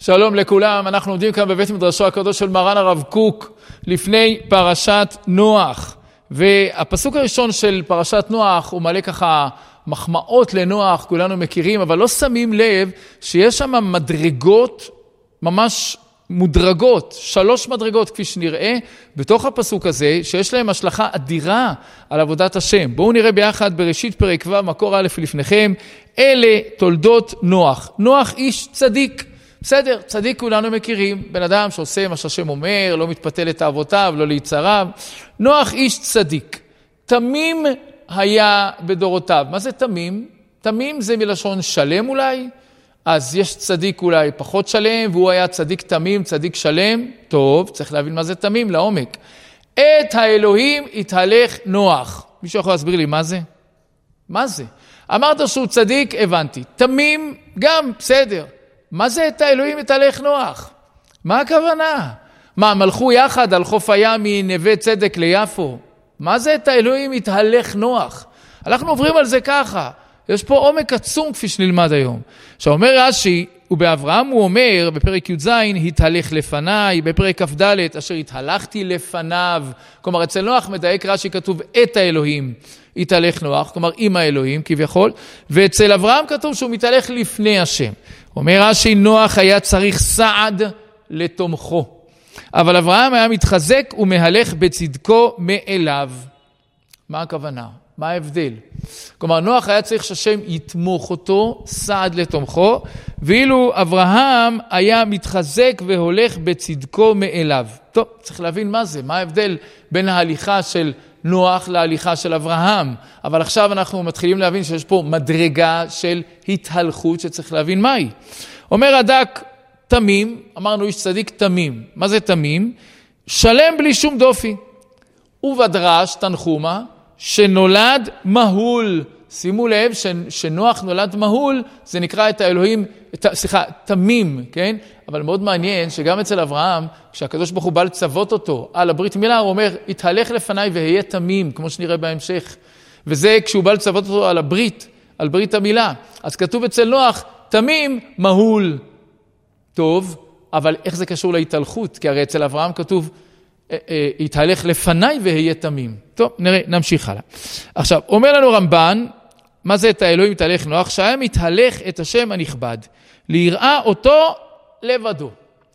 שלום לכולם, אנחנו עומדים כאן בבית מדרשו הקדוש של מרן הרב קוק לפני פרשת נוח. והפסוק הראשון של פרשת נוח הוא מלא ככה מחמאות לנוח, כולנו מכירים, אבל לא שמים לב שיש שם מדרגות ממש מודרגות, 3 מדרגות כפי שנראה בתוך הפסוק הזה, שיש להם השלכה אדירה על עבודת השם. בואו נראה ביחד בראשית פרק ו' מקור א' לפניכם, אלה תולדות נוח. נוח איש צדיק. בסדר, צדיק כולנו מכירים, בן אדם שעושה מה שהשם אומר, לא מתפתה לתאוותיו, לא ליצריו. נוח איש צדיק. תמים היה בדורותיו. מה זה תמים? תמים זה מלשון שלם אולי? אז יש צדיק אולי פחות שלם, והוא היה צדיק תמים, צדיק שלם. טוב, צריך להבין מה זה תמים לעומק. את האלוהים התהלך נוח. מישהו יכול להסביר לי מה זה? מה זה? אמרת שהוא צדיק, הבנתי. תמים גם, בסדר. מה זה את האלוהים התהלך נוח? מה הכוונה? מה, מלכו יחד על חוף הים מנווה צדק ליפו? מה זה את האלוהים התהלך נוח? אנחנו עוברים על זה ככה. יש פה עומק עצום כפי שנלמד היום. שאומר רש"י, ובאברהם הוא אומר, בפרק י"ז, התהלך לפניי, בפרק כ"ד, אשר התהלכתי לפניו. כלומר, אצל נוח מדייק רש"י כתוב את האלוהים, התהלך נוח, כלומר עם האלוהים כביכול, ואצל אברהם כתוב שהוא מתהלך לפני השם. אומר רש"י, נוח היה צריך סעד לתומכו, אבל אברהם היה מתחזק ומהלך בצדקו מאליו. מה הכוונה? מה ההבדל? כלומר, נוח היה צריך שהשם יתמוך אותו, סעד לתומכו, ואילו אברהם היה מתחזק והולך בצדקו מאליו. טוב, צריך להבין מה זה, מה ההבדל בין ההליכה של נוח להליכה של אברהם. אבל עכשיו אנחנו מתחילים להבין שיש פה מדרגה של התהלכות שצריך להבין מהי. אומר הדק, תמים, אמרנו איש צדיק תמים. מה זה תמים? שלם בלי שום דופי. ובדרש תנחומה, שנולד מהול. שימו לב שנוח נולד מהול, זה נקרא את האלוהים, תמים, כן? אבל מאוד מעניין שגם אצל אברהם, כשהקדוש ברוך הוא בא לצוות אותו על הברית מילה, הוא אומר, התהלך לפניי והיה תמים, כמו שנראה בהמשך. וזה כשהוא בא לצוות אותו על הברית, על ברית המילה. אז כתוב אצל נוח, תמים, מהול. טוב, אבל איך זה קשור להתהלכות? כי הרי אצל אברהם כתוב, התהלך לפניי והיה תמים. טוב, נראה, נמשיך הלאה. עכשיו, אומר לנו רמב"ן, מה זה את האלוהים מתהלך נוח? שהיה מתהלך את השם הנכבד, ליראה אותו לבדו.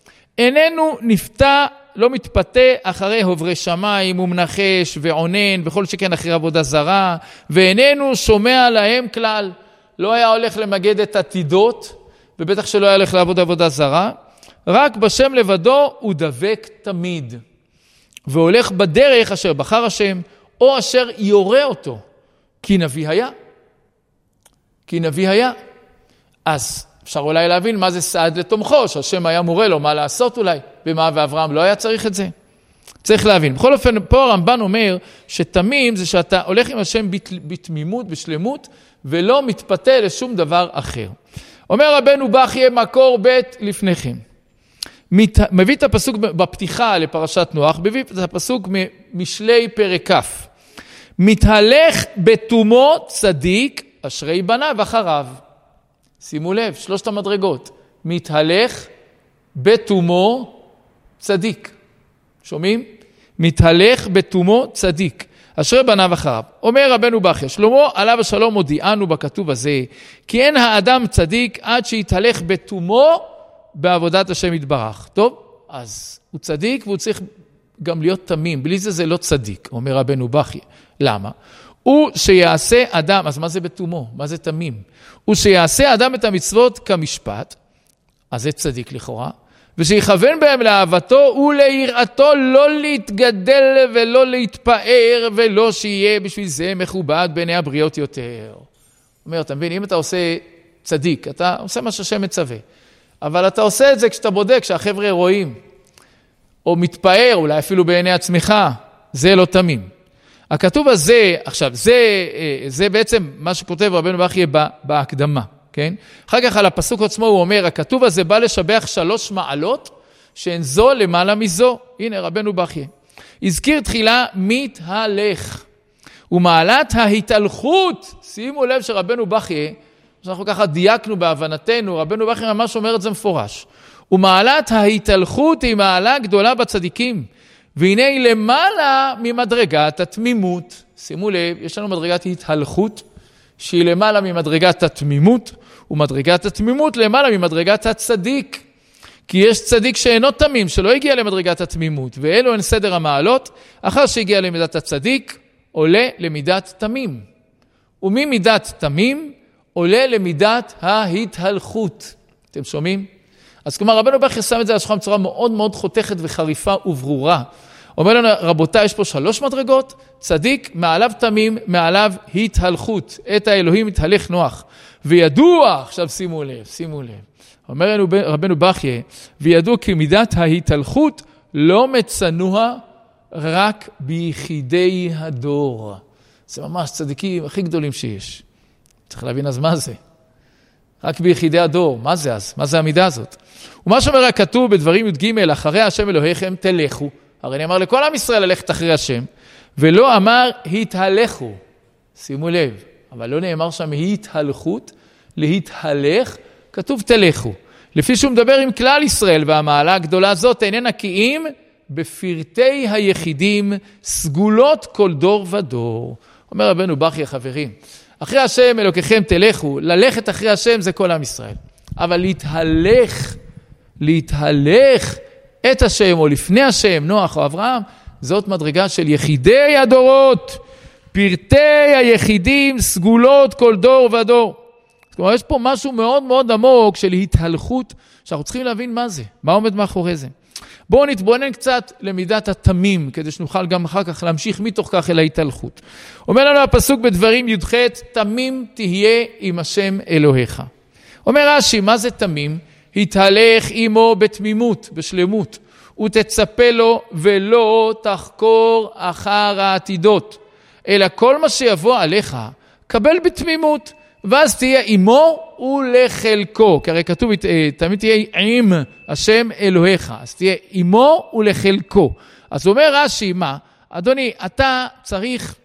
איננו נפתה, לא מתפתה אחרי הוברי שמיים ומנחש ועונן, וכל שכן אחרי עבודה זרה, ואיננו שומע להם כלל. לא היה הולך למגד את עתידות, ובטח שלא היה הולך לעבוד עבודה זרה, רק בשם לבדו הוא דבק תמיד. והולך בדרך אשר בחר השם, או אשר יורה אותו, כי נביא היה. כי נביא היה. אז אפשר אולי להבין מה זה סעד לתומכו, שהשם היה מורה לו מה לעשות אולי, במה ואברהם לא היה צריך את זה. צריך להבין. בכל אופן, פה הרמב"ן אומר שתמים זה שאתה הולך עם השם בתמימות, בשלמות, ולא מתפתה לשום דבר אחר. אומר רבנו בחייה מקור ב' לפניכם. מביא את הפסוק בפתיחה לפרשת נוח, מביא את הפסוק משלי פרק כ'. מתהלך בתומו צדיק, אשרי בניו אחריו. שימו לב, 3 המדרגות. מתהלך בתומו צדיק. שומעים? מתהלך בתומו צדיק, אשרי בניו אחריו. אומר רבנו בחייה, שלמה עליו השלום הודיענו בכתוב הזה, כי אין האדם צדיק עד שיתהלך בתומו בעבודת השם יתברך. טוב, אז הוא צדיק והוא צריך גם להיות תמים. בלי זה זה לא צדיק, אומר רבנו בחייה. למה? הוא שיעשה אדם, אז מה זה בתומו? מה זה תמים? הוא שיעשה אדם את המצוות כמשפט, אז זה צדיק לכאורה, ושיכוון בהם לאהבתו וליראתו, לא להתגדל ולא להתפאר, ולא שיהיה בשביל זה מכובד בעיני הבריות יותר. אומר, אתה מבין, אם אתה עושה צדיק, אתה עושה מה שהשם מצווה, אבל אתה עושה את זה כשאתה בודק, כשהחבר'ה רואים, או מתפאר, אולי אפילו בעיני עצמך, זה לא תמים. הכתוב הזה, עכשיו, זה בעצם מה שכותב רבנו בחייה בהקדמה, כן? אחר כך על הפסוק עצמו הוא אומר, הכתוב הזה בא לשבח 3 מעלות, שהן זו למעלה מזו. הנה רבנו בחייה. הזכיר תחילה מתהלך. ומעלת ההתהלכות, שימו לב שרבנו בחייה, שאנחנו ככה דייקנו בהבנתנו, רבנו בחייה ממש אומר את זה מפורש. ומעלת ההתהלכות היא מעלה גדולה בצדיקים, והנה היא למעלה ממדרגת התמימות. שימו לב, יש לנו מדרגת התהלכות, שהיא למעלה ממדרגת התמימות, ומדרגת התמימות למעלה ממדרגת הצדיק. כי יש צדיק שאינו תמים, שלא הגיע למדרגת התמימות, ואלו הן סדר המעלות, אחר שהגיע למידת הצדיק, עולה למידת תמים. וממידת תמים, עולה למידת ההתהלכות. אתם שומעים? אז כלומר, רבנו בכי שם את זה על השולחן בצורה מאוד מאוד חותכת וחריפה וברורה. אומר לנו, רבותיי, יש פה 3 מדרגות, צדיק, מעליו תמים, מעליו התהלכות. את האלוהים התהלך נוח. וידוע, עכשיו שימו לב. אומר לנו רבנו בכי, וידוע כי מידת ההתהלכות לא מצנוע רק ביחידי הדור. זה ממש צדיקים הכי גדולים שיש. צריך להבין אז מה זה. רק ביחידי הדור. מה זה אז? מה זה המידה הזאת? ומה שאומר הכתוב בדברים י"ג, אחרי השם אלוהיכם תלכו. הרי נאמר לכל עם ישראל ללכת אחרי השם, ולא אמר התהלכו. שימו לב, אבל לא נאמר שם התהלכות, להתהלך, כתוב תלכו. לפי שהוא מדבר עם כלל ישראל, והמעלה הגדולה הזאת איננה קיים בפרטי היחידים, סגולות כל דור ודור. אומר רבנו בכי, חברים, אחרי השם אלוקיכם תלכו, ללכת אחרי השם זה כל עם ישראל. אבל להתהלך את השם או לפני השם, נוח או אברהם, זאת מדרגה של יחידי הדורות, פרטי היחידים, סגולות כל דור ודור. כלומר, יש פה משהו מאוד מאוד עמוק של התהלכות, שאנחנו צריכים להבין מה זה, מה עומד מאחורי זה. בואו נתבונן קצת למידת התמים, כדי שנוכל גם אחר כך להמשיך מתוך כך אל ההתהלכות. אומר לנו הפסוק בדברים י"ח, תמים תהיה עם השם אלוהיך. אומר רש"י, מה זה תמים? התהלך עמו בתמימות, בשלמות, ותצפה לו ולא תחקור אחר העתידות, אלא כל מה שיבוא עליך, קבל בתמימות, ואז תהיה עמו ולחלקו, כי הרי כתוב, תמיד תהיה עם השם אלוהיך, אז תהיה עמו ולחלקו. אז אומר רש"י, מה? אדוני, אתה צריך,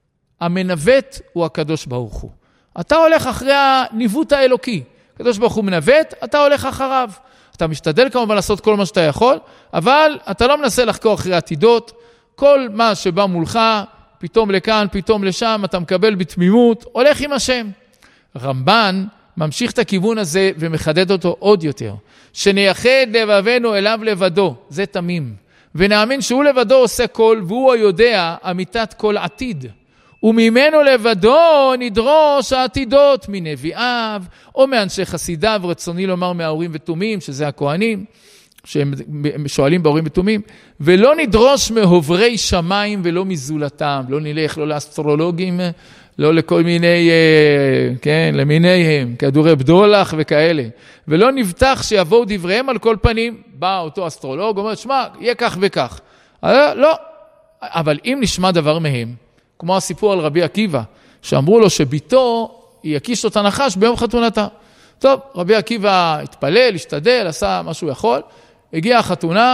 המנווט הוא הקדוש ברוך הוא. אתה הולך אחרי הניווט האלוקי. הקדוש ברוך הוא מנווט, אתה הולך אחריו. אתה משתדל כמובן לעשות כל מה שאתה יכול, אבל אתה לא מנסה לחקור אחרי עתידות. כל מה שבא מולך, פתאום לכאן, פתאום לשם, אתה מקבל בתמימות, הולך עם השם. רמב"ן ממשיך את הכיוון הזה ומחדד אותו עוד יותר. שנייחד לבבנו אליו לבדו, זה תמים. ונאמין שהוא לבדו עושה כל, והוא יודע אמיתת כל עתיד. וממנו לבדו נדרוש העתידות מנביאיו, או מאנשי חסידיו, רצוני לומר מהאורים ותומים, שזה הכהנים, שהם שואלים באורים ותומים, ולא נדרוש מהוברי שמיים ולא מזולתם, לא נלך לא לאסטרולוגים, לא לכל מיני, כן, למיניהם, כדורי בדולח וכאלה, ולא נבטח שיבואו דבריהם על כל פנים, בא אותו אסטרולוג, אומר, שמע, יהיה כך וכך. לא, אבל אם נשמע דבר מהם, כמו הסיפור על רבי עקיבא, שאמרו לו שביתו יקיש אותה נחש ביום חתונתה. טוב, רבי עקיבא התפלל, השתדל, עשה מה שהוא יכול, הגיעה החתונה,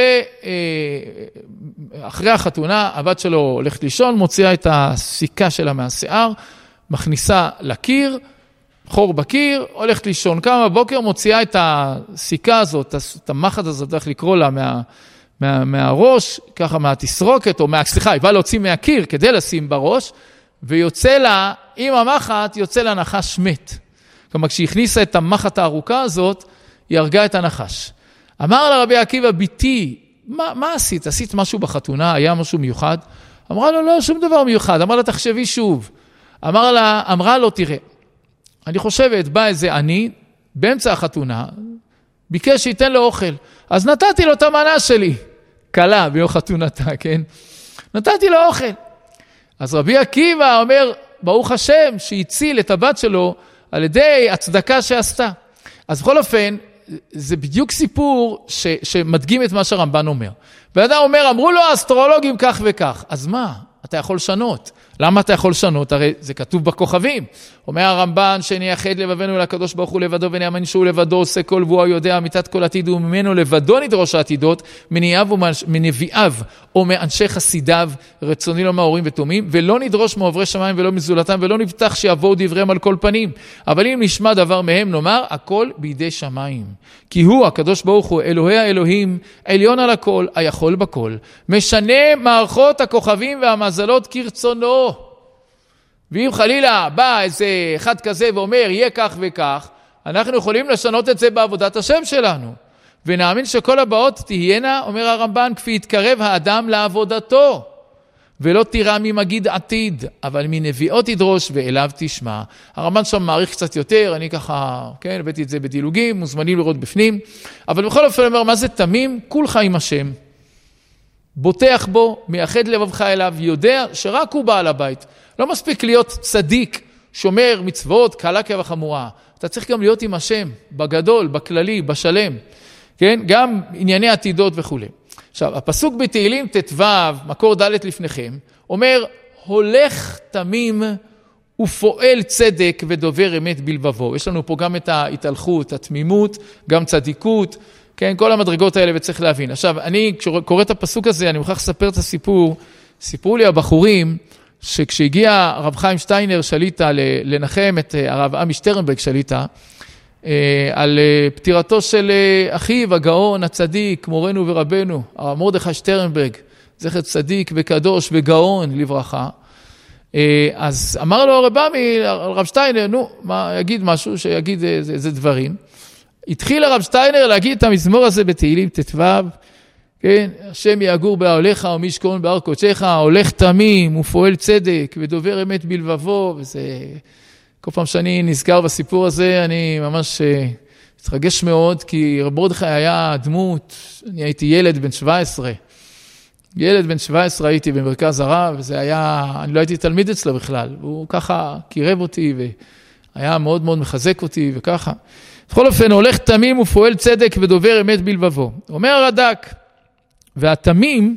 ואחרי החתונה, הבת שלו הולכת לישון, מוציאה את הסיכה שלה מהשיער, מכניסה לקיר, חור בקיר, הולכת לישון. קמה בבוקר, מוציאה את הסיכה הזאת, את המחט הזאת, איך לקרוא לה, מהראש, ככה מהתסרוקת, או סליחה, היא באה להוציא מהקיר כדי לשים בראש, ויוצא לה, עם המחט, יוצא לה נחש מת. כלומר, כשהיא הכניסה את המחט הארוכה הזאת, היא הרגה את הנחש. אמר לה רבי עקיבא, ביתי, מה עשית? עשית משהו בחתונה? היה משהו מיוחד? אמרה לו, לא, שום דבר מיוחד. אמר לה, תחשבי שוב. אמרה לו, תראה, אני חושבת, בא איזה אני, באמצע החתונה, ביקש שייתן לו אוכל. אז נתתי לו את המנה שלי. קלה ביום חתונתה, כן? נתתי לו אוכל. אז רבי עקיבא אומר, ברוך השם, שהציל את הבת שלו על ידי הצדקה שעשתה. אז בכל אופן, זה בדיוק סיפור שמדגים את מה שהרמב"ן אומר. ואדם אומר, אמרו לו האסטרולוגים כך וכך. אז מה? אתה יכול לשנות. למה אתה יכול לשנות? הרי זה כתוב בכוכבים. אומר הרמב"ן, שנייחד לבבנו לקדוש ברוך הוא לבדו, ונאמין שהוא לבדו עושה כל והוא יודע אמיתת כל עתיד, וממנו לבדו נדרוש העתידות, מנביאיו או מאנשי חסידיו, רצוני לומר הורים ותומים, ולא נדרוש מעוברי שמיים ולא מזולתם, ולא נבטח שיבואו דבריהם על כל פנים. אבל אם נשמע דבר מהם, נאמר, הכל בידי שמיים. כי הוא, הקדוש ברוך הוא, אלוהי האלוהים, עליון על הכל, היכול בכל, משנה מערכות הכוכבים והמזלות כרצונו. ואם חלילה בא איזה אחד כזה ואומר, יהיה כך וכך, אנחנו יכולים לשנות את זה בעבודת השם שלנו. ונאמין שכל הבאות תהיינה, אומר הרמב"ן, כפי יתקרב האדם לעבודתו. ולא תירא ממגיד עתיד, אבל מנביאות ידרוש ואליו תשמע. הרמב"ן שם מעריך קצת יותר, אני ככה, כן, הבאתי את זה בדילוגים, מוזמנים לראות בפנים. אבל בכל אופן אומר, מה זה תמים? כולך עם השם. בוטח בו, מייחד לבבך אליו, יודע שרק הוא בעל הבית. לא מספיק להיות צדיק, שומר מצוות, קלה כבחמורה. אתה צריך גם להיות עם השם, בגדול, בכללי, בשלם. כן? גם ענייני עתידות וכו'. עכשיו, הפסוק בתהילים ט"ו, מקור ד' לפניכם, אומר, הולך תמים ופועל צדק ודובר אמת בלבבו. יש לנו פה גם את ההתהלכות, התמימות, גם צדיקות, כן? כל המדרגות האלה וצריך להבין. עכשיו, אני, כשקורא את הפסוק הזה, אני מוכרח לספר את הסיפור. סיפרו לי הבחורים, שכשהגיע הרב חיים שטיינר שליטה לנחם את הרב עמי שטרנברג שליטה, על פטירתו של אחיו הגאון הצדיק מורנו ורבנו הרב מרדכי שטרנברג, זכר צדיק וקדוש וגאון לברכה. אז אמר לו הרב שטיינר, נו, יגיד משהו, שיגיד איזה דברים. התחיל הרב שטיינר להגיד את המזמור הזה בתהילים ט"ו, כן, השם יגור באוהליך ומי ישכון בהר קודשך, הולך תמים ופועל צדק ודובר אמת בלבבו. וזה כל פעם שאני נזכר בסיפור הזה, אני ממש מתרגש מאוד, כי רב מרדכי היה דמות, אני הייתי ילד בן 17. ילד בן 17 הייתי במרכז הרב, וזה היה, אני לא הייתי תלמיד אצלו בכלל. הוא ככה קירב אותי, והיה מאוד מאוד מחזק אותי, וככה. בכל אופן, הולך תמים ופועל צדק ודובר אמת בלבבו. אומר הרד"ק, והתמים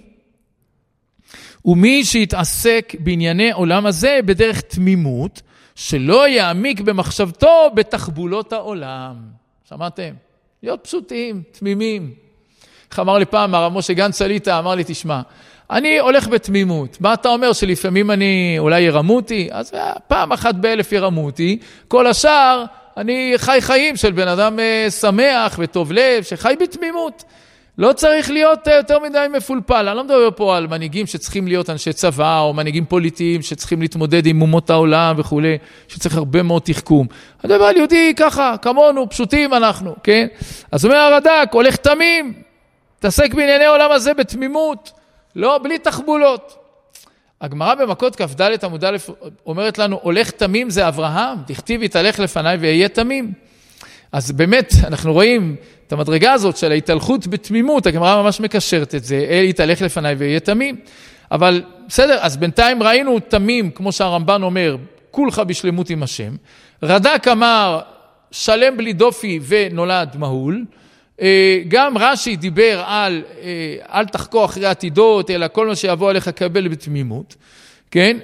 הוא מי שהתעסק בענייני עולם הזה בדרך תמימות, שלא יעמיק במחשבתו בתחבולות העולם. שמעתם? להיות פשוטים, תמימים. איך אמר לי פעם, הרב משה גנץ שליטה, אמר לי, תשמע, אני הולך בתמימות. מה אתה אומר, שלפעמים אני אולי ירמו אותי? אז פעם אחת ב1000 ירמו אותי, כל השאר אני חי חיים של בן אדם שמח וטוב לב, שחי בתמימות. לא צריך להיות יותר מדי מפולפל. אני לא מדבר פה על מנהיגים שצריכים להיות אנשי צבא, או מנהיגים פוליטיים שצריכים להתמודד עם אומות העולם וכו', שצריך הרבה מאוד תחכום. אני מדבר על יהודי ככה, כמונו, פשוטים אנחנו, כן? אז אומר הרד"ק, הולך תמים, תעסק בענייני העולם הזה בתמימות, לא, בלי תחבולות. הגמרא במכות כ"ד עמוד א' אומרת לנו, הולך תמים זה אברהם, תכתיב יתהלך לפניי ויהיה תמים. אז באמת אנחנו רואים את המדרגה הזאת של ההתהלכות בתמימות, הגמרא ממש מקשרת את זה, אל יתהלך לפניי ויהיה תמים. אבל בסדר, אז בינתיים ראינו תמים, כמו שהרמב"ן אומר, כולך בשלמות עם השם. רד"ק אמר, שלם בלי דופי ונולד מהול. גם רש"י דיבר על אל תחקור אחרי עתידות, אלא כל מה שיבוא עליך קבל בתמימות. כן?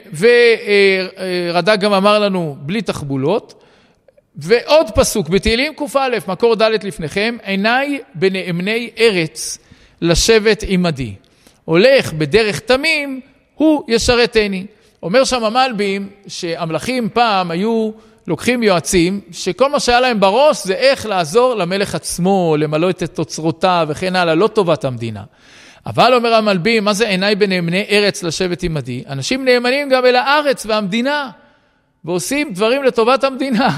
ורד"ק גם אמר לנו, בלי תחבולות. ועוד פסוק, בתהילים ק"א, מקור ד' לפניכם, עיניי בנאמני ארץ לשבת עמדי. הולך בדרך תמים, הוא ישרתני. אומר שם המלבים, שהמלכים פעם היו לוקחים יועצים, שכל מה שהיה להם בראש זה איך לעזור למלך עצמו, למלא את תוצרותיו וכן הלאה, לא טובת המדינה. אבל אומר המלבים, מה זה עיניי בנאמני ארץ לשבת עמדי? אנשים נאמנים גם אל הארץ והמדינה, ועושים דברים לטובת המדינה.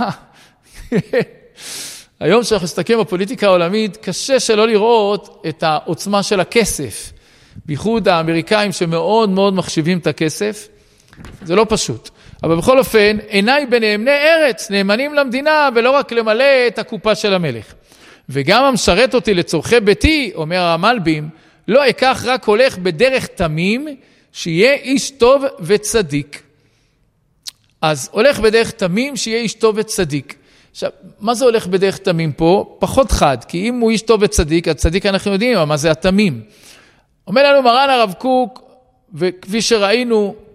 היום שאנחנו מסתכלים בפוליטיקה העולמית, קשה שלא לראות את העוצמה של הכסף. בייחוד האמריקאים שמאוד מאוד מחשיבים את הכסף. זה לא פשוט. אבל בכל אופן, עיניי בנאמני ארץ, נאמנים למדינה, ולא רק למלא את הקופה של המלך. וגם המשרת אותי לצורכי ביתי, אומר המלבים, לא אקח רק הולך בדרך תמים, שיהיה איש טוב וצדיק. אז הולך בדרך תמים, שיהיה איש טוב וצדיק. עכשיו, מה זה הולך בדרך תמים פה? פחות חד, כי אם הוא איש טוב וצדיק, הצדיק אנחנו יודעים, מה זה התמים. אומר לנו מרן הרב קוק, וכפי שראינו,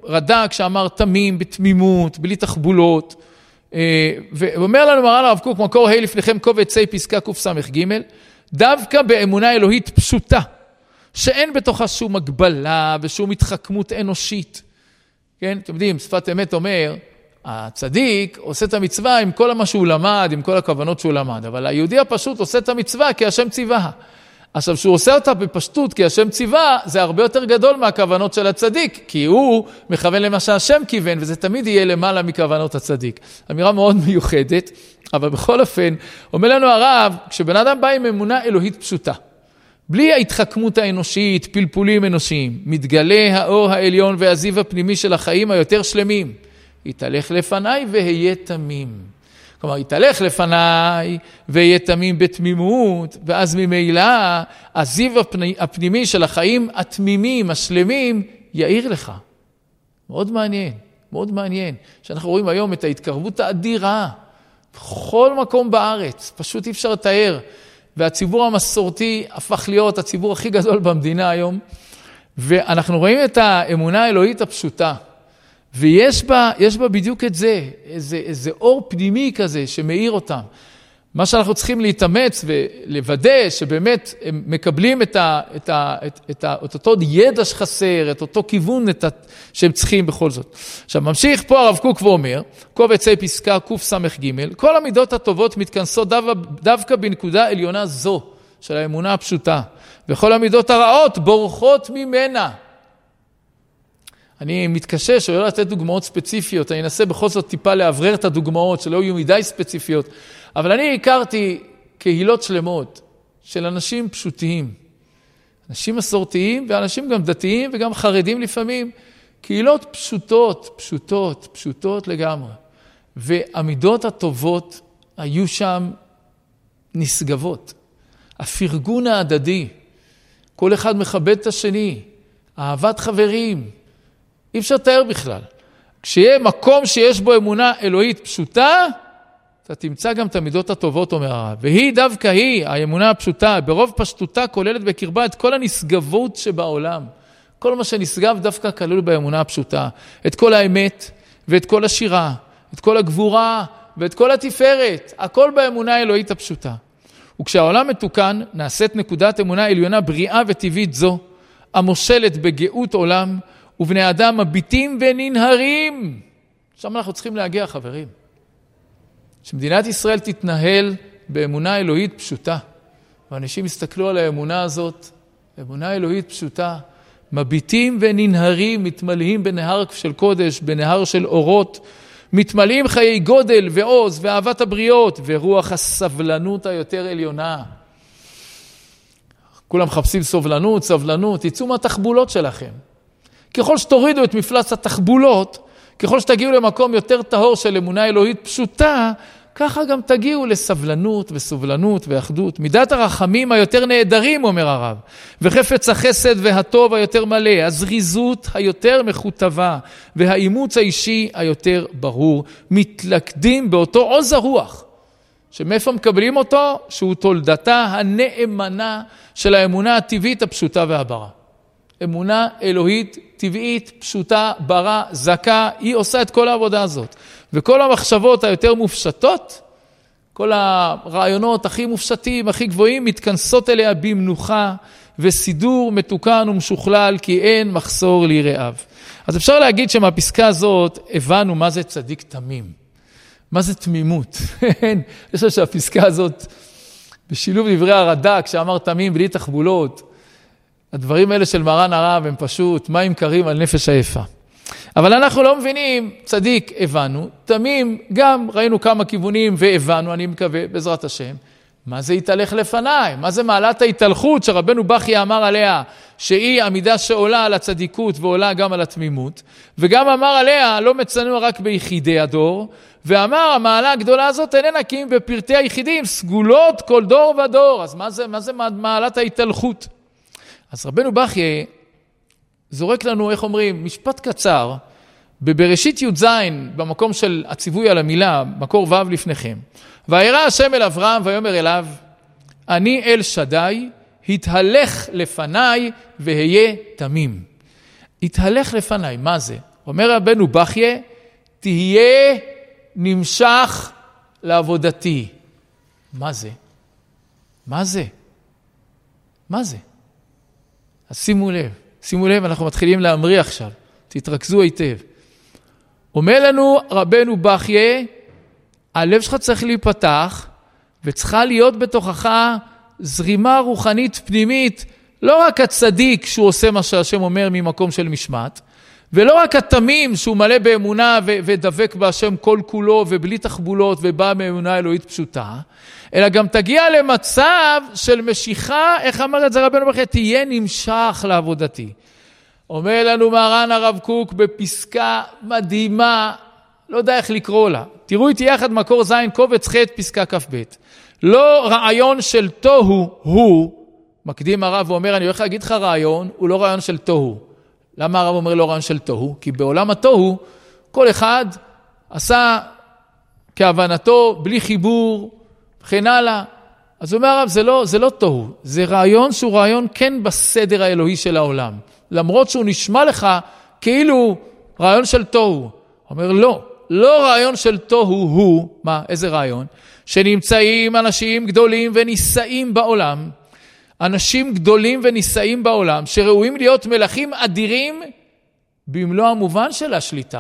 רד"ק שאמר תמים, בתמימות, בלי תחבולות, ואומר לנו מרן הרב קוק, מקור ה' לפניכם קובץ ה' פסקה קס"ג, דווקא באמונה אלוהית פשוטה, שאין בתוכה שום הגבלה ושום התחכמות אנושית. כן? אתם יודעים, שפת אמת אומר, הצדיק עושה את המצווה עם כל מה שהוא למד, עם כל הכוונות שהוא למד, אבל היהודי הפשוט עושה את המצווה כי השם ציווה. עכשיו, שהוא עושה אותה בפשטות כי השם ציווה, זה הרבה יותר גדול מהכוונות של הצדיק, כי הוא מכוון למה שהשם כיוון, וזה תמיד יהיה למעלה מכוונות הצדיק. אמירה מאוד מיוחדת, אבל בכל אופן, אומר לנו הרב, כשבן אדם בא עם אמונה אלוהית פשוטה, בלי ההתחכמות האנושית, פלפולים אנושיים, מתגלה האור העליון והזיו הפנימי של החיים היותר שלמים. יתהלך לפניי והיה תמים. כלומר, יתהלך לפניי והיה תמים בתמימות, ואז ממילא הזיו הפנימי של החיים התמימים, השלמים, יאיר לך. מאוד מעניין, מאוד מעניין. שאנחנו רואים היום את ההתקרבות האדירה, בכל מקום בארץ, פשוט אי אפשר לתאר. והציבור המסורתי הפך להיות הציבור הכי גדול במדינה היום, ואנחנו רואים את האמונה האלוהית הפשוטה, ויש בה בדיוק את זה, איזה אור פנימי כזה שמאיר אותם. מה שאנחנו צריכים להתאמץ ולוודא שבאמת הם מקבלים את אותו ידע שחסר, את אותו כיוון שהם צריכים בכל זאת. עכשיו ממשיך פה הרב קוק ואומר, קובץ ה' פסקה קס"ג, כל המידות הטובות מתכנסות דווקא בנקודה עליונה זו של האמונה הפשוטה, וכל המידות הרעות בורחות ממנה. אני מתקשה שלא לתת דוגמאות ספציפיות, אני אנסה בכל זאת טיפה להברר את הדוגמאות, שלא יהיו מדי ספציפיות, אבל אני הכרתי קהילות שלמות של אנשים פשוטים, אנשים מסורתיים ואנשים גם דתיים וגם חרדים לפעמים, קהילות פשוטות לגמרי, והמידות הטובות היו שם נשגבות, הפרגון ההדדי, כל אחד מכבד את השני, אהבת חברים, אי אפשר לתאר בכלל. כשיהיה מקום שיש בו אמונה אלוהית פשוטה, אתה תמצא גם את המידות הטובות, אומר הרב. והיא דווקא היא, האמונה הפשוטה, ברוב פשטותה כוללת בקרבה את כל הנשגבות שבעולם. כל מה שנשגב דווקא כלול באמונה הפשוטה. את כל האמת ואת כל השירה, את כל הגבורה ואת כל התפארת. הכל באמונה האלוהית הפשוטה. וכשהעולם מתוקן, נעשית נקודת אמונה עליונה בריאה וטבעית זו, המושלת בגאות עולם, ובני אדם מביטים וננהרים. שם אנחנו צריכים להגיע, חברים. שמדינת ישראל תתנהל באמונה אלוהית פשוטה. ואנשים יסתכלו על האמונה הזאת, אמונה אלוהית פשוטה, מביטים וננהרים, מתמלאים בנהר של קודש, בנהר של אורות, מתמלאים חיי גודל ועוז ואהבת הבריות, ורוח הסבלנות היותר עליונה. כולם מחפשים סבלנות, יצאו מהתחבולות שלכם. ככל שתורידו את מפלס התחבולות, ככל שתגיעו למקום יותר טהור של אמונה אלוהית פשוטה, ככה גם תגיעו לסבלנות וסובלנות ואחדות. מידת הרחמים היותר נהדרים, אומר הרב, וחפץ החסד והטוב היותר מלא, הזריזות היותר מחוטבה, והאימוץ האישי היותר ברור, מתלכדים באותו עוז הרוח, שמאיפה מקבלים אותו? שהוא תולדתה הנאמנה של האמונה הטבעית הפשוטה והברה. אמונה אלוהית טבעית, פשוטה, ברה, זכה, היא עושה את כל העבודה הזאת. וכל המחשבות היותר מופשטות, כל הרעיונות הכי מופשטים, הכי גבוהים, מתכנסות אליה במנוחה וסידור מתוקן ומשוכלל, כי אין מחסור ליראיו. אז אפשר להגיד שמהפסקה הזאת הבנו מה זה צדיק תמים. מה זה תמימות? אני חושב שהפסקה הזאת, בשילוב דברי הרד"ק, שאמר תמים בלי תחבולות, הדברים האלה של מרן הרב הם פשוט מים קרים על נפש היפה. אבל אנחנו לא מבינים, צדיק הבנו, תמים גם ראינו כמה כיוונים והבנו, אני מקווה, בעזרת השם, מה זה יתהלך לפניי? מה זה מעלת ההתהלכות שרבנו בכי אמר עליה, שהיא עמידה שעולה על הצדיקות ועולה גם על התמימות, וגם אמר עליה, לא מצנוע רק ביחידי הדור, ואמר, המעלה הגדולה הזאת איננה כי אם בפרטי היחידים, סגולות כל דור ודור. אז מה זה מעלת ההתהלכות? אז רבנו בכי זורק לנו, איך אומרים, משפט קצר, בבראשית י"ז, במקום של הציווי על המילה, מקור ו' לפניכם. וירא השם אל אברהם ויאמר אליו, אני אל שדי, התהלך לפניי והיה תמים. התהלך לפניי, מה זה? אומר רבנו בחיה, תהיה נמשך לעבודתי. מה זה? מה זה? מה זה? אז שימו לב, אנחנו מתחילים להמריא עכשיו. תתרכזו היטב. אומר לנו רבנו בחיה, הלב שלך צריך להיפתח, וצריכה להיות בתוכך זרימה רוחנית פנימית, לא רק הצדיק שהוא עושה מה שהשם אומר ממקום של משמעת, ולא רק התמים שהוא מלא באמונה ודבק בהשם כל כולו ובלי תחבולות ובא מאמונה אלוהית פשוטה, אלא גם תגיע למצב של משיכה, איך אמר את זה רבנו בחיה? תהיה נמשך לעבודתי. אומר לנו מרן הרב קוק בפסקה מדהימה, לא יודע איך לקרוא לה. תראו איתי יחד מקור זין קובץ ח' פסקה כ"ב. לא רעיון של תוהו הוא, מקדים הרב ואומר, אני הולך להגיד לך רעיון, הוא לא רעיון של תוהו. למה הרב אומר לא רעיון של תוהו? כי בעולם התוהו, כל אחד עשה כהבנתו, בלי חיבור, וכן הלאה. אז אומר הרב, זה לא תוהו. זה רעיון שהוא רעיון כן בסדר האלוהי של העולם. למרות שהוא נשמע לך כאילו רעיון של תוהו. אומר לא רעיון של תוהו הוא, מה, איזה רעיון? שנמצאים אנשים גדולים ונישאים בעולם, אנשים גדולים ונישאים בעולם, שראויים להיות מלכים אדירים במלוא המובן של השליטה.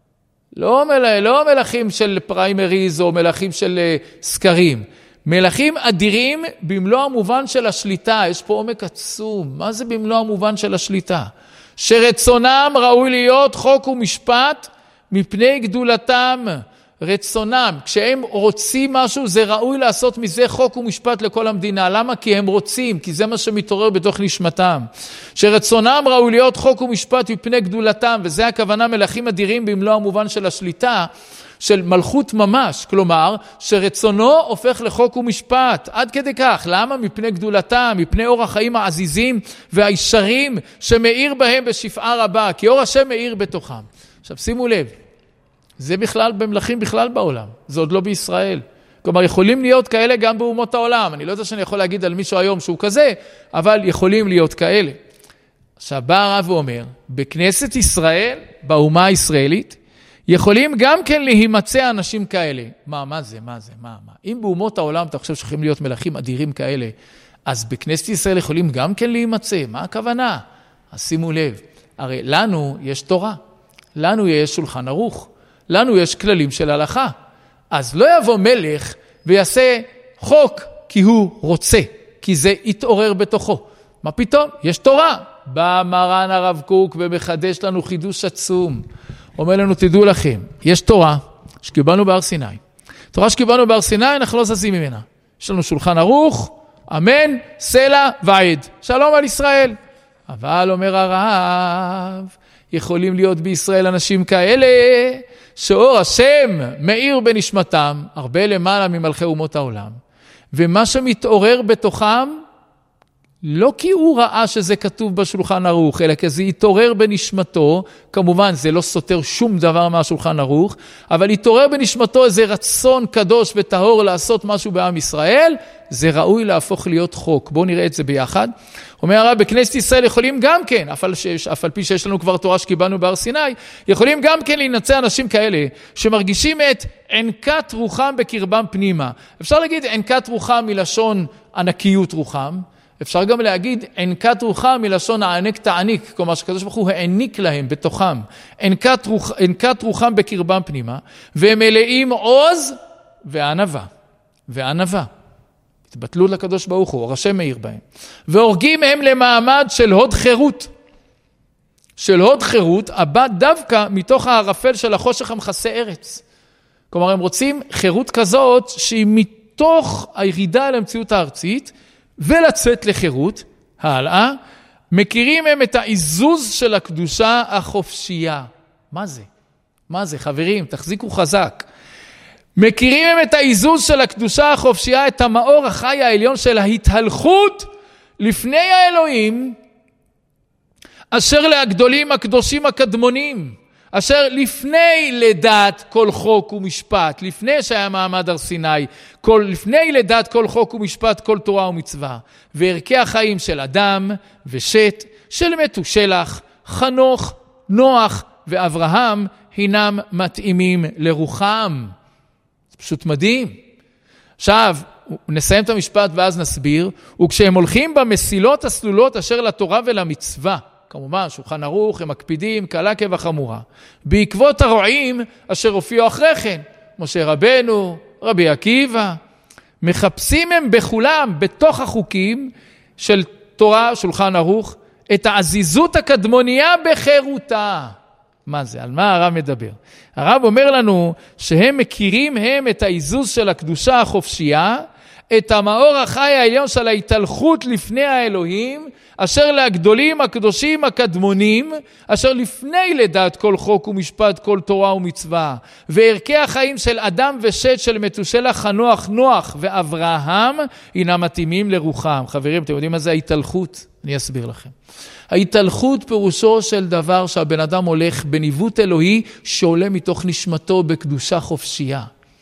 לא מלכים של פריימריז או מלכים של סקרים, מלכים אדירים במלוא המובן של השליטה. יש פה עומק עצום. מה זה במלוא המובן של השליטה? שרצונם ראוי להיות חוק ומשפט מפני גדולתם. רצונם, כשהם רוצים משהו, זה ראוי לעשות מזה חוק ומשפט לכל המדינה. למה? כי הם רוצים, כי זה מה שמתעורר בתוך נשמתם. שרצונם ראוי להיות חוק ומשפט מפני גדולתם, וזה הכוונה מלכים אדירים במלוא המובן של השליטה, של מלכות ממש, כלומר, שרצונו הופך לחוק ומשפט, עד כדי כך. למה? מפני גדולתם, מפני אור החיים העזיזים והישרים שמאיר בהם בשפעה רבה, כי אור השם מאיר בתוכם. עכשיו שימו לב, זה בכלל במלכים בכלל בעולם, זה עוד לא בישראל. כלומר, יכולים להיות כאלה גם באומות העולם. אני לא יודע שאני יכול להגיד על מישהו היום שהוא כזה, אבל יכולים להיות כאלה. עכשיו בא הרב ואומר, בכנסת ישראל, באומה הישראלית, יכולים גם כן להימצא אנשים כאלה. מה זה? אם באומות העולם אתה חושב שיכולים להיות מלכים אדירים כאלה, אז בכנסת ישראל יכולים גם כן להימצא. מה הכוונה? אז שימו לב, הרי לנו יש תורה, לנו יש שולחן ערוך, לנו יש כללים של הלכה. אז לא יבוא מלך ויעשה חוק כי הוא רוצה, כי זה יתעורר בתוכו. מה פתאום? יש תורה. בא מרן הרב קוק ומחדש לנו חידוש עצום. אומר לנו, תדעו לכם, יש תורה שקיבלנו בהר סיני. תורה שקיבלנו בהר סיני, אנחנו לא זזים ממנה. יש לנו שולחן ערוך, אמן, סלע ועד. שלום על ישראל. אבל אומר הרב, יכולים להיות בישראל אנשים כאלה, שאור השם מאיר בנשמתם, הרבה למעלה ממלכי אומות העולם. ומה שמתעורר בתוכם, לא כי הוא ראה שזה כתוב בשולחן ערוך, אלא כי זה יתעורר בנשמתו, כמובן זה לא סותר שום דבר מהשולחן ערוך, אבל יתעורר בנשמתו איזה רצון קדוש וטהור לעשות משהו בעם ישראל, זה ראוי להפוך להיות חוק. בואו נראה את זה ביחד. אומר הרב, בכנסת ישראל יכולים גם כן, אף על פי שיש לנו כבר תורה שקיבלנו בהר סיני, יכולים גם כן להינצא אנשים כאלה, שמרגישים את ענקת רוחם בקרבם פנימה. אפשר להגיד ענקת רוחם מלשון ענקיות רוחם, אפשר גם להגיד ענקת רוחם מלשון הענק תעניק, כלומר שקדוש ברוך הוא העניק להם בתוכם, ענקת רוחם בקרבם פנימה, והם מלאים עוז וענווה. התבטלות לקדוש ברוך הוא, אור השם מאיר בהם. והורגים הם למעמד של הוד חירות, הבא דווקא מתוך הערפל של החושך המכסה ארץ. כלומר, הם רוצים חירות כזאת שהיא מתוך הירידה אל המציאות הארצית, ולצאת לחירות, הלאה, מכירים הם את העיזוז של הקדושה החופשייה. מה זה? חברים, תחזיקו חזק. מכירים הם את העיזוז של הקדושה החופשייה, את המאור החי העליון של ההתהלכות לפני האלוהים, אשר להגדולים הקדושים הקדמונים, אשר לפני לידת כל חוק ומשפט, לפני שהיה מעמד הר סיני, לפני לידת כל חוק ומשפט, כל תורה ומצווה, וערכי החיים של אדם ושת, של מתושלח, חנוך, נוח ואברהם הינם מתאימים לרוחם. זה פשוט מדהים. עכשיו, נסיים את המשפט ואז נסביר. וכשהם הולכים במסילות הסלולות אשר לתורה ולמצווה, כמובן, שולחן ערוך, הם מקפידים, קלה כבחמורה. בעקבות הרועים אשר הופיעו אחרי כן, משה רבנו, רבי עקיבא, מחפשים הם בכולם, בתוך החוקים של תורה, שולחן ערוך, את העזיזות הקדמוניה בחירותה. מה זה? על מה הרב מדבר? הרב אומר לנו שהם מכירים הם את העיזוז של הקדושה החופשייה, את המאור החי העליון של ההתהלכות לפני האלוהים, אשר להגדולים הקדושים הקדמונים, אשר לפני לידת כל חוק ומשפט, כל תורה ומצווה, וערכי החיים של אדם ושת של מתושלח חנוך, נוח ואברהם, הינם מתאימים לרוחם. חברים, אתם יודעים מה זה ההתהלכות? אני אסביר לכם. ההתהלכות פירושו של דבר שהבן אדם הולך בניווט אלוהי שעולה מתוך נשמתו בקדושה חופשייה.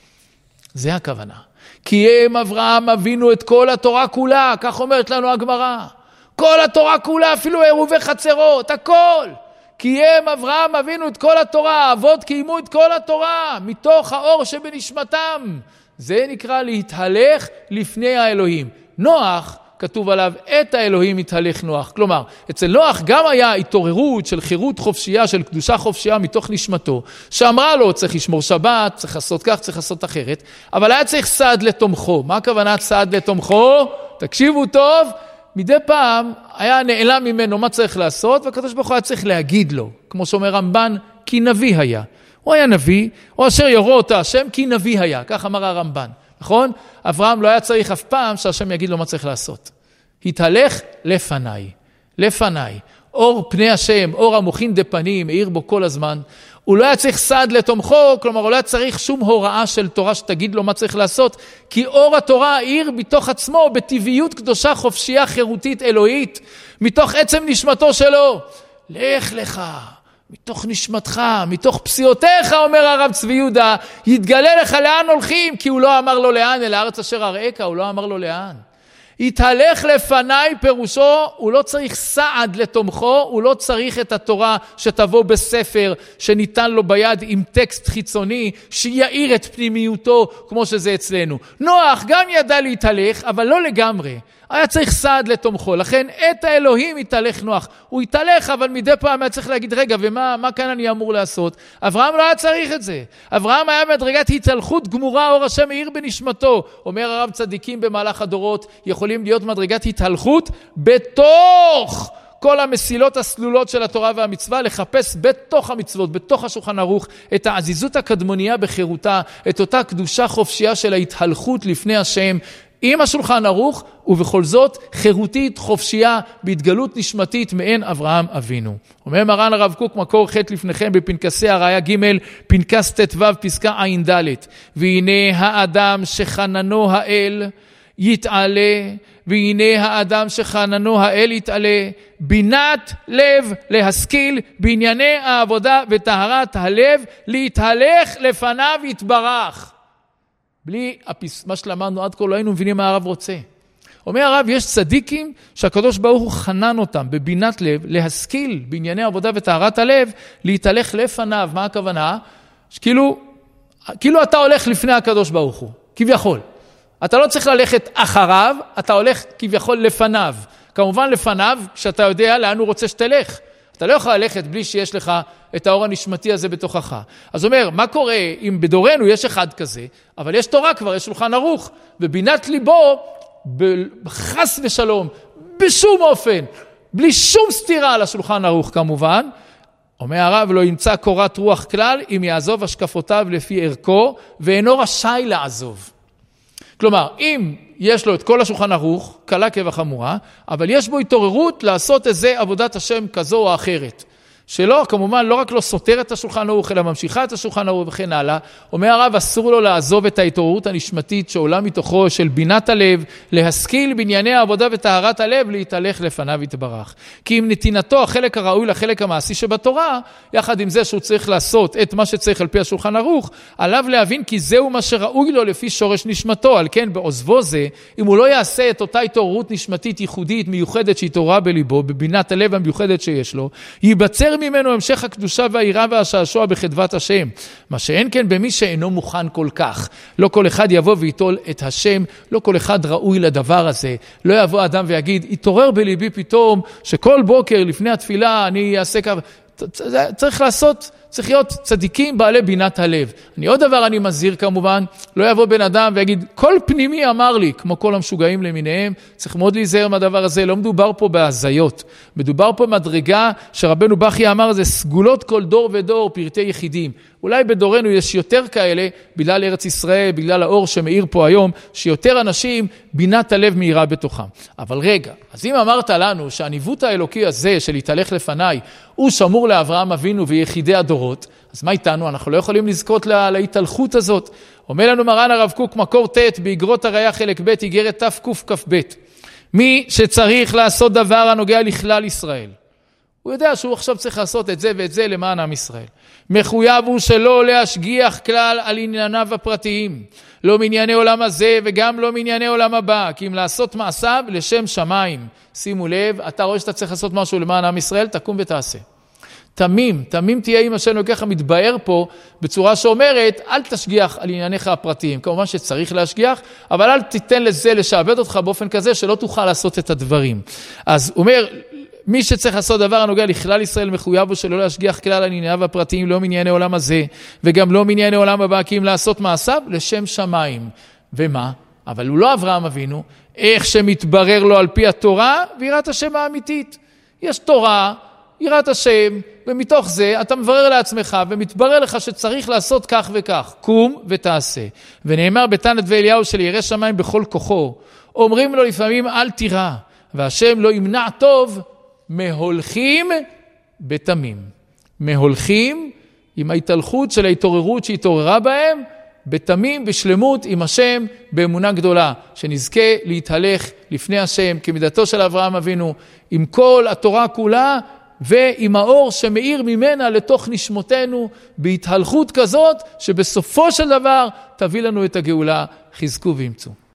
זה הכוונה. כי הם אברהם אבינו את כל התורה כולה, כך אומרת לנו הגמרא. כל התורה כולה, אפילו עירובי חצרות, הכל. כי הם אברהם אבינו את כל התורה, אבות קיימו את כל התורה, מתוך האור שבנשמתם. זה נקרא להתהלך לפני האלוהים. נוח, כתוב עליו, את האלוהים התהלך נוח. כלומר, אצל נוח גם היה התעוררות של חירות חופשייה, של קדושה חופשייה מתוך נשמתו, שאמרה לו, צריך לשמור שבת, צריך לעשות כך, צריך לעשות אחרת, אבל היה צריך סעד לתומכו. מה הכוונה סעד לתומכו? תקשיבו טוב, מדי פעם היה נעלם ממנו מה צריך לעשות, והקדוש ברוך הוא היה צריך להגיד לו, כמו שאומר רמב"ן, כי נביא היה. הוא היה נביא, או אשר יורה אותה השם, כי נביא היה. כך אמר הרמב"ן. נכון? אברהם לא היה צריך אף פעם שהשם יגיד לו מה צריך לעשות. התהלך לפניי, לפניי. אור פני השם, אור המוחין דפנים, העיר בו כל הזמן. הוא לא היה צריך סעד לתומכו, כלומר הוא לא היה צריך שום הוראה של תורה שתגיד לו מה צריך לעשות, כי אור התורה העיר בתוך עצמו, בטבעיות קדושה חופשייה חירותית אלוהית, מתוך עצם נשמתו שלו. לך לך. מתוך נשמתך, מתוך פסיעותיך, אומר הרב צבי יהודה, יתגלה לך לאן הולכים, כי הוא לא אמר לו לאן, אל הארץ אשר אראך, הוא לא אמר לו לאן. יתהלך לפניי פירושו, הוא לא צריך סעד לתומכו, הוא לא צריך את התורה שתבוא בספר, שניתן לו ביד עם טקסט חיצוני, שיעיר את פנימיותו, כמו שזה אצלנו. נוח גם ידע להתהלך, אבל לא לגמרי. היה צריך סעד לתומכו, לכן את האלוהים יתהלך נוח. הוא יתהלך, אבל מדי פעם היה צריך להגיד, רגע, ומה כאן אני אמור לעשות? אברהם לא היה צריך את זה. אברהם היה מדרגת התהלכות גמורה, אור השם העיר בנשמתו. אומר הרב צדיקים במהלך הדורות, יכולים להיות מדרגת התהלכות בתוך כל המסילות הסלולות של התורה והמצווה, לחפש בתוך המצוות, בתוך השולחן ערוך, את העזיזות הקדמוניה בחירותה, את אותה קדושה חופשייה של ההתהלכות לפני השם, עם השולחן ערוך, ובכל זאת חירותית חופשייה בהתגלות נשמתית מעין אברהם אבינו. אומר מרן הרב קוק, מקור ח' לפניכם בפנקסי הראיה ג', פנקס ט"ו פסקה ע"ד, והנה האדם שחננו האל יתעלה, והנה האדם שחננו האל יתעלה, בינת לב להשכיל בענייני העבודה וטהרת הלב, להתהלך לפניו יתברך. בלי מה שלמדנו עד כה לא היינו מבינים מה הרב רוצה. אומר הרב, יש צדיקים שהקדוש ברוך הוא חנן אותם בבינת לב, להשכיל בענייני עבודה וטהרת הלב, להתהלך לפניו. מה הכוונה? כאילו אתה הולך לפני הקדוש ברוך הוא, כביכול. אתה לא צריך ללכת אחריו, אתה הולך כביכול לפניו. כמובן לפניו, כשאתה יודע לאן הוא רוצה שתלך. אתה לא יכול ללכת בלי שיש לך את האור הנשמתי הזה בתוכך. אז אומר, מה קורה אם בדורנו יש אחד כזה, אבל יש תורה כבר, יש שולחן ערוך, ובינת ליבו, בחס ושלום, בשום אופן, בלי שום סתירה על השולחן ערוך כמובן, אומר הרב, לא ימצא קורת רוח כלל, אם יעזוב השקפותיו לפי ערכו, ואינו רשאי לעזוב. כלומר, אם יש לו את כל השולחן ערוך, קלה כבחמורה, אבל יש בו התעוררות לעשות איזה עבודת השם כזו או אחרת. שלא, כמובן, לא רק לא סותר את השולחן ערוך, אלא ממשיכה את השולחן ערוך וכן הלאה. אומר הרב, אסור לו לעזוב את ההתעוררות הנשמתית שעולה מתוכו של בינת הלב, להשכיל בענייני העבודה וטהרת הלב, להתהלך לפניו יתברך. כי אם נתינתו החלק הראוי לחלק המעשי שבתורה, יחד עם זה שהוא צריך לעשות את מה שצריך על פי השולחן ערוך, עליו להבין כי זהו מה שראוי לו לפי שורש נשמתו. על כן, בעוזבו זה, אם הוא לא יעשה את אותה התעוררות נשמתית ייחודית, מיוחדת שהתעוררה בליבו, בבינת הלב המיוחדת שיש לו, ייבצר יותר ממנו המשך הקדושה והעירה והשעשוע בחדבת השם. מה שאין כן במי שאינו מוכן כל כך. לא כל אחד יבוא ויטול את השם, לא כל אחד ראוי לדבר הזה. לא יבוא אדם ויגיד, התעורר בליבי פתאום, שכל בוקר לפני התפילה אני אעשה כך. צריך להיות צדיקים בעלי בינת הלב. עוד דבר אני מזהיר כמובן, לא יבוא בן אדם ויגיד, כל פנימי אמר לי, כמו כל המשוגעים למיניהם, צריך מאוד להיזהר מהדבר הזה, לא מדובר פה בהזיות, מדובר פה מדרגה שרבנו בכי אמר, זה סגולות כל דור ודור, פרטי יחידים. אולי בדורנו יש יותר כאלה, בגלל ארץ ישראל, בגלל האור שמאיר פה היום, שיותר אנשים בינת הלב מהירה בתוכם. אבל רגע, אז אם אמרת לנו שהניווט האלוקי הזה של להתהלך לפניי, הוא שמור לאברהם אבינו ויחידי הדורות, אז מה איתנו? אנחנו לא יכולים לזכות להתהלכות הזאת. אומר לנו מרן הרב קוק מקור ט' באגרות הראיה חלק ב' איגרת תקכ"ב. מי שצריך לעשות דבר הנוגע לכלל ישראל, הוא יודע שהוא עכשיו צריך לעשות את זה ואת זה למען עם ישראל. מחויב הוא שלא להשגיח כלל על ענייניו הפרטיים, לא מענייני עולם הזה וגם לא מענייני עולם הבא, כי אם לעשות מעשיו לשם שמיים. שימו לב, אתה רואה שאתה צריך לעשות משהו למען עם ישראל, תקום ותעשה. תמים תהיה עם השם לוקח המתבאר פה בצורה שאומרת, אל תשגיח על ענייניך הפרטיים. כמובן שצריך להשגיח, אבל אל תיתן לזה לשעבד אותך באופן כזה שלא תוכל לעשות את הדברים. אז הוא אומר, מי שצריך לעשות דבר הנוגע לכלל ישראל מחויב הוא שלא להשגיח כלל על ענייניו הפרטיים, לא מענייני עולם הזה, וגם לא מענייני עולם הבא, כי אם לעשות מעשיו לשם שמיים. ומה? אבל הוא לא אברהם אבינו, איך שמתברר לו על פי התורה ויראת השם האמיתית. יש תורה, יראת השם, ומתוך זה אתה מברר לעצמך ומתברר לך שצריך לעשות כך וכך. קום ותעשה. ונאמר בתנת ואליהו של ירא שמיים בכל כוחו. אומרים לו לפעמים אל תירא, והשם לא ימנע טוב, מהולכים בתמים. מהולכים עם ההתהלכות של ההתעוררות שהתעוררה בהם, בתמים בשלמות עם השם באמונה גדולה, שנזכה להתהלך לפני השם כמידתו של אברהם אבינו, עם כל התורה כולה ועם האור שמאיר ממנה לתוך נשמותינו, בהתהלכות כזאת שבסופו של דבר תביא לנו את הגאולה. חזקו ואמצו.